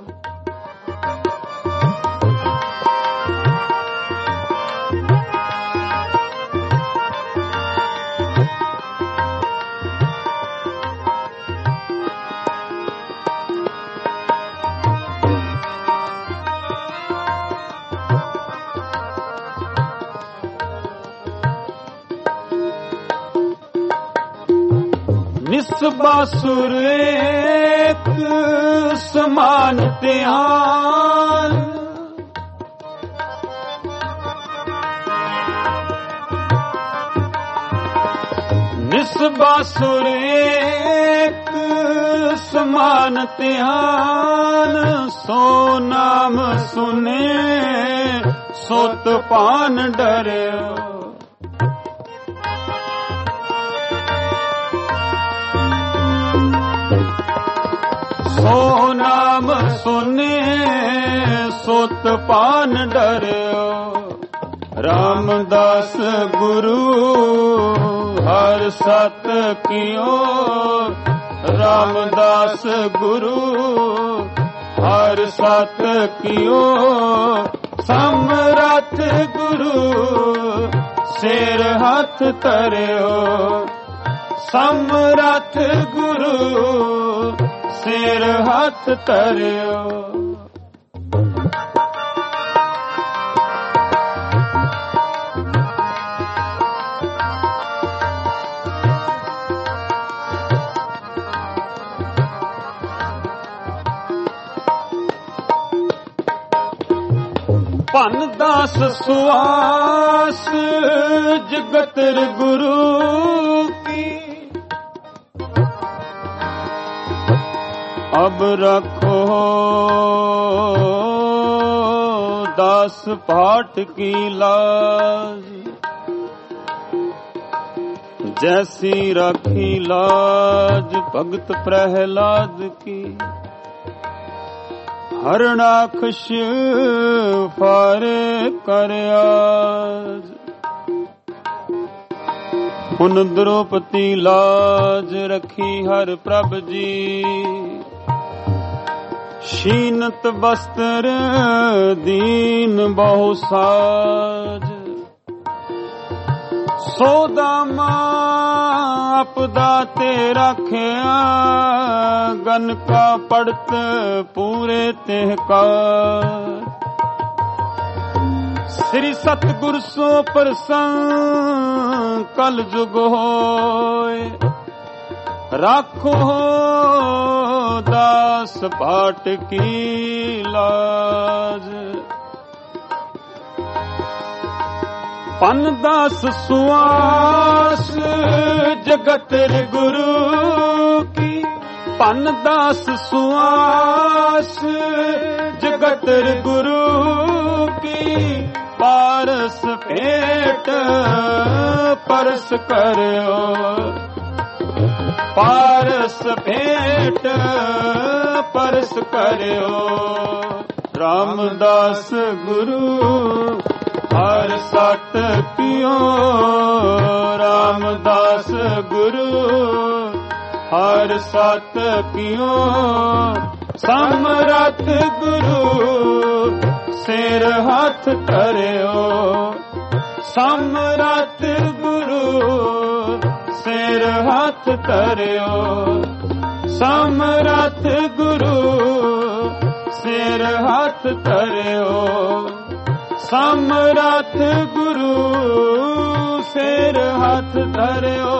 ਨਿਸਬਾਸੁਰ ਏਕ ਸਮਾਨ ਧਿਆਨ। ਨਿਸਬਾਸੁਰ ਏਕ ਸਮਾਨ ਧਿਆਨ। ਸੋ ਨਾਮ ਸੁਨੇ ਸੁਤ ਪਾਨ ਡਰਿਓ। ਸੋ ਨਾਮ ਸੁਨੇ ਸੁਤ ਪਾਨ ਡਰਿਓ। ਰਾਮਦਾਸ ਗੁਰੂ ਹਰ ਸਤ ਕੀਓ। ਰਾਮਦਾਸ ਗੁਰੂ ਹਰ ਸਤ ਕੀਓ। ਸਮਰੱਥ ਗੁਰੂ ਸਿਰ ਹੱਥ ਧਰਿਓ। ਸਮਰੱਥ ਗੁਰੂ ਸਿਰ ਹੱਥ ਧਰਿਓ। ਭੰਨ ਦਾਸ ਸੁਆਸ ਜਗਤਰ ਗੁਰੂ ਕੀ। ਅਬ ਰੱਖੋ ਦਾਸ ਭਾਟ ਕੀ ਲਾਜ। ਜੈਸੀ ਰਾਖੀ ਲਾਜ ਭਗਤ ਪ੍ਰਹਿਲਾਦ ਕੀ। ਹਰਣਾਕਸ਼ ਫਾਰੇ ਕਰਿਆਜ। ਹੁਣ ਦ੍ਰੋਪਦੀ ਲਾਜ ਰੱਖੀ ਹਰ ਪ੍ਰਭ ਜੀ। ਸ਼ੀਨਤ ਬਸਤਰ ਦੀਨ ਬਹੁ ਸਾਜ। ਸੋਦਾਮਾ ਆਪਦਾ ਤੇ ਰਾਖਿਆ। ਗਨ ਕਾ ਪੜਤ ਪੂਰੇ ਤਿਹ ਕਾਰ। ਸ੍ਰੀ ਸਤਿਗੁਰ ਸੋ ਪ੍ਰਸੰਨ ਕਲ ਜੁਗ ਹੋਏ। ਰਾਖੋ ਦਾਸ ਭਾਟ ਕੀ ਲਾਜ। ਪਨ ਦਾਸ ਸੁਆਸ ਜਗਤਰ ਗੁਰੂ ਕੀ। ਪਨ ਦਾਸ ਸੁਆਸ ਜਗਤਰ ਗੁਰੂ ਕੀ। ਪਾਰਸ ਭੇਟ ਪਰਸ ਕਰਿਓ। ਪਾਰਸ ਭੇਟ ਪਰਸ ਕਰਿਓ। ਰਾਮਦਾਸ ਗੁਰੂ ਹਰ ਸਤ ਕੀਓ। ਰਾਮਦਾਸ ਗੁਰੂ ਹਰ ਸਤ ਕਿਉ ਸਮਰੱਥ ਗੁਰੂ ਸਿਰ ਹੱਥ ਧਰਿਓ ਸਮਰੱਥ ਗੁਰੂ ਸਿਰ ਹੱਥ ਧਰਿਓ ਸਮਰੱਥ ਗੁਰੂ ਸਿਰ ਹੱਥ ਧਰਿਓ ਸਮਰੱਥ ਗੁਰੂ ਸਿਰ ਹੱਥ ਧਰਿਓ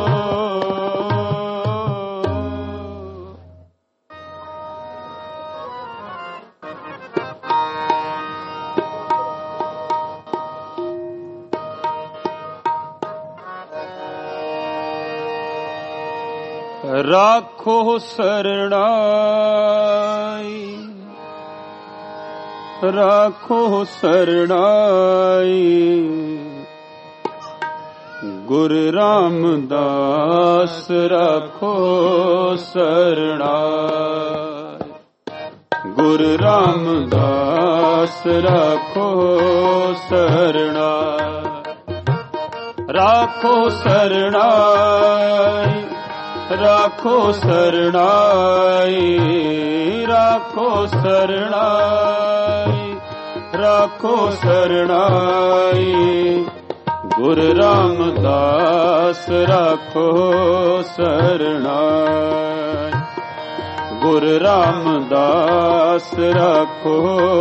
ਰਾਖੋ ਸਰਣਾਈ ਰਾਖੋ ਸਰਣਾਈ ਗੁਰੂ ਰਾਮਦਾਸ ਰਾਖੋ ਸਰਣਾਈ ਗੁਰੂ ਰਾਮਦਾਸ ਰਾਖੋ ਸਰਣਾਈ ਰਾਖੋ ਸਰਣਾਈ ਰਾਖੋ ਸਰਣਾਈ ਰਾਖੋ ਸਰਣਾਈ ਰਾਖੋ ਸਰਣਾਈ ਗੁਰੂ ਰਾਮਦਾਸ ਰਾਖੋ ਸਰਣਾਈ ਗੁਰੂ ਰਾਮਦਾਸ ਰਾਖੋ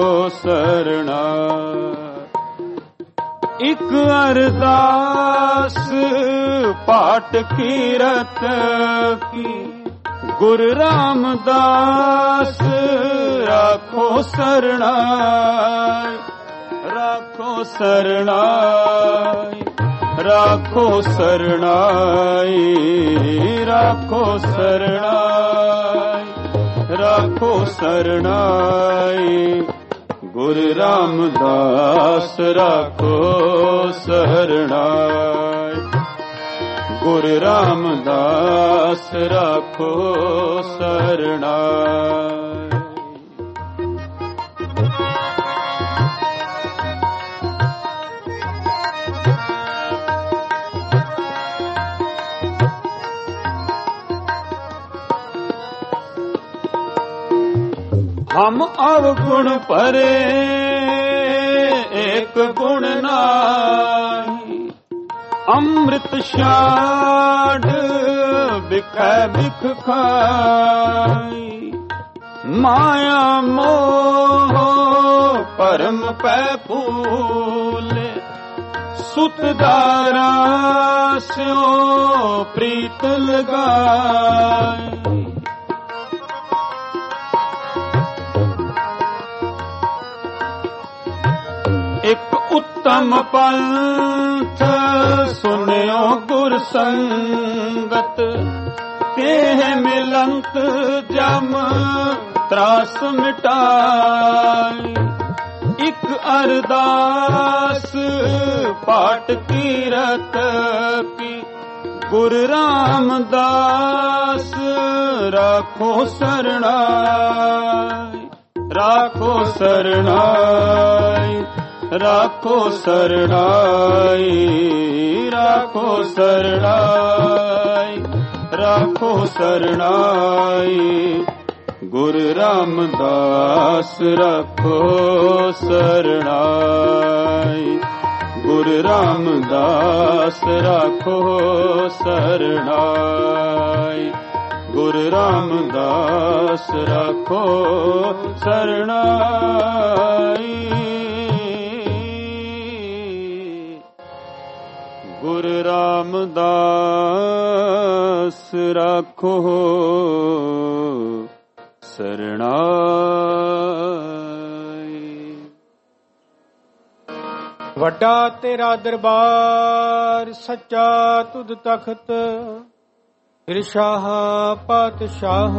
ਸਰਣਾਈ ਇਕ ਅਰਦਾਸ ਪਾਠ ਕੀਰਤ ਕੀ ਗੁਰੂ ਰਾਮਦਾਸ ਰਾਖੋ ਸਰਣਾਈ ਰਾਖੋ ਸਰਣਾਈ ਰਾਖੋ ਸਰਣਾਈ ਰਾਖੋ ਸਰਣਾਈ ਰਾਖੋ ਸਰਣਾਈ ਗੁਰੂ ਰਾਮਦਾਸ ਰਾਖੋ ਸਰਣਾਈ ਗੁਰੂ ਰਾਮਦਾਸ ਰਾਖੋ ਸਰਣਾਈ ਹਮ ਅਵਗੁਣ ਭਰੇ ਏਕ ਗੁਣ ਨਾਹੀ ਅੰਮ੍ਰਿਤ ਛਾੜ ਬਿਖੈ ਬਿਖ ਖਾਈ ਮਾਇਆ ਮੋਹ ਪਰਮ ਪੈ ਭੂਲੇ ਸੁਤ ਦਾਰਾ ਸਿਓ ਪ੍ਰੀਤ ਲਗਾਈ ਇਕ ਉੱਤਮ ਪੰਥ ਸੁਨਿਓ ਗੁਰ ਸੰਗਤ ਤੇਹ ਮਿਲੰਤ ਜਮ ਤਰਾਸ ਮਿਟਾਈ ਇਕ ਅਰਦਾਸ ਪਾਠ ਕੀਰਤ ਕੀ ਗੁਰੂ ਰਾਮਦਾਸ ਰਾਖੋ ਸਰਣਾਈ ਰਾਖੋ ਸਰਣਾਈ ਰਾਖੋ ਸਰਣਾਈ ਰਾਖੋ ਸਰਣਾਈ ਰਾਖੋ ਸਰਣਾਈ ਗੁਰੂ ਰਾਮਦਾਸ ਰਾਖੋ ਸਰਣਾਈ ਗੁਰੂ ਰਾਮਦਾਸ ਰਾਖੋ ਸਰਣਾਈ ਗੁਰੂ ਰਾਮਦਾਸ ਰਾਖੋ ਸਰਣਾਈ ਗੁਰੂ ਰਾਮਦਾਸ ਰਾਖੋ ਸਰਣਾਈ। ਵੱਡਾ ਤੇਰਾ ਦਰਬਾਰ ਸੱਚਾ ਤੁਧ ਤਖਤ ਫਿਰ ਸ਼ਾਹ ਪਾਤਸ਼ਾਹ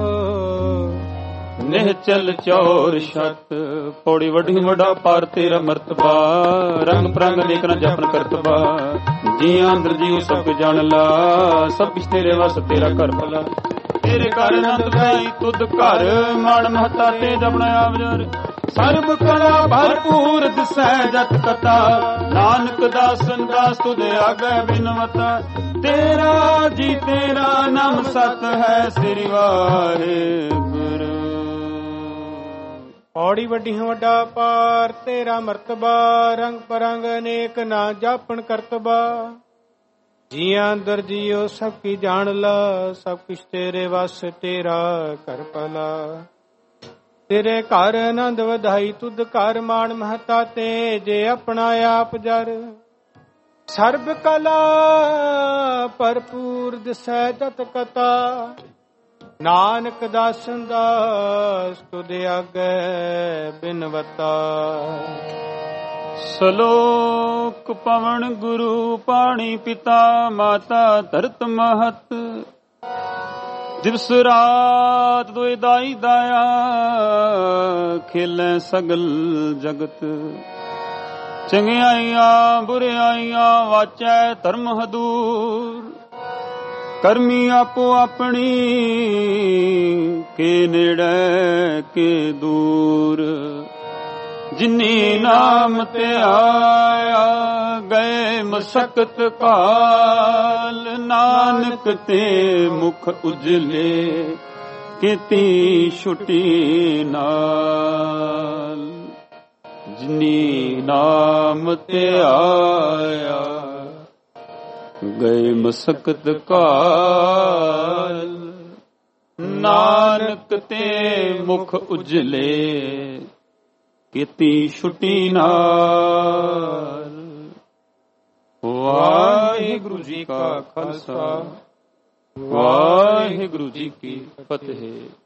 ਨਿਹਚਲ ਚੌਰ ਛਤ ਪੌੜੀ ਵੱਡੀ ਵੱਡਾ ਪਰ ਤੇਰਾ ਮਰਤਬਾ ਰੰਗ ਪ੍ਰੰਗ ਨੇਕ ਨਾ ਜਪਨ ਕਰਤਬਾ ਜੀਆਂ ਅੰਦਰ ਜੀਉ ਸਭ ਜਾਣ ਲਾ ਸਭ ਕੁਛ ਤੇਰੇ ਵਸ ਤੇਰਾ ਘਰ ਭਲਾ ਤੇਰੇ ਘਰ ਅਨੰਦ ਪਾਈ ਤੁਧ ਘਰ ਮਨ ਮਹਤਾ ਤੇ ਜਪਣਾ ਆਵਜਰ ਸਰਬ ਕਲਾ ਭਰਪੂਰ ਦਿਸੈ ਜਤ ਕਥਾ ਨਾਨਕ ਦਾਸਨ ਦਾਸ ਤੁਧ ਆਗੇ ਬਿਨਵਤਾ ਤੇਰਾ ਜੀ ਤੇਰਾ ਨਾਮ ਸਤ ਹੈ ਸ੍ਰੀ ਵਾਹਿਗੁਰੂ। ਔੜੀ ਵੱਡੀ ਵੱਡਾ ਪਾਰ ਤੇਰਾ ਮਰਤਬਾ, ਰੰਗ ਪਰੰਗ ਅਨੇਕ ਨਾ ਜਾਪਣ ਕਰਤਬਾ। ਜੀਆਂ ਅੰਦਰ ਜੀਓ ਸਭ ਕੀ ਜਾਣ ਲਾ, ਸਭ ਕੁਛ ਤੇਰੇ ਵਸ ਤੇਰਾ ਕਰ ਭਲਾ। ਤੇਰੇ ਘਰ ਆਨੰਦ ਵਧਾਈ ਤੁਧ ਘਰ ਮਾਣ ਮਹਤਾ ਤੇ, ਜੇ ਆਪਣਾ ਆਪ ਜਰ ਸਰਬ ਕਲਾ ਭਰਪੂਰ ਦਿਸੈ ਤਤ ਕਤਾ। ਨਾਨਕ ਦਾਸਨ ਦਾਸ ਤੁਧ ਆਗੇ ਬਿਨਵਤਾ। ਸਲੋਕ ਪਵਨ ਗੁਰੂ ਪਾਣੀ ਪਿਤਾ ਮਾਤਾ ਧਰਤ ਮਹਤ। ਦਿਵਸ ਰਾਤ ਦੁਇ ਦਾਈ ਦਾਇਆ, ਖੇਲੇ ਸਗਲ ਜਗਤ। ਚੰਗਿਆਈਆਂ ਬੁਰਿਆਈਆਂ ਵਾਚੈ ਧਰਮ ਹਦੂਰ। ਕਰਮੀ ਆਪੋ ਆਪਣੀ, ਕੇ ਨੇੜੇ ਕੇ ਦੂਰ। ਜਿਨੀ ਨਾਮ ਤੇ ਆਇਆ, ਗਏ ਮਸਕਤ ਕਾਲ। ਨਾਨਕ ਤੇ ਮੁਖ ਉਜਲੇ, ਕੀਤੀ ਛੁਟੀ ਨਾਲ। ਜਿਨੀ ਨਾਮ ਤੇ ਆਇਆ, ਗਏ ਮਸਕਤ ਕਾਲ। ਨਾਨਕ ਤੇ ਮੁਖ ਉਜਲੇ, ਕੀਤੀ ਛੁਟੀ ਨਾਲ। ਵਾਹਿਗੁਰੂ ਜੀ ਕਾ ਖਾਲਸਾ, ਵਾਹਿਗੁਰੂ ਜੀ ਕੀ ਫਤਿਹ।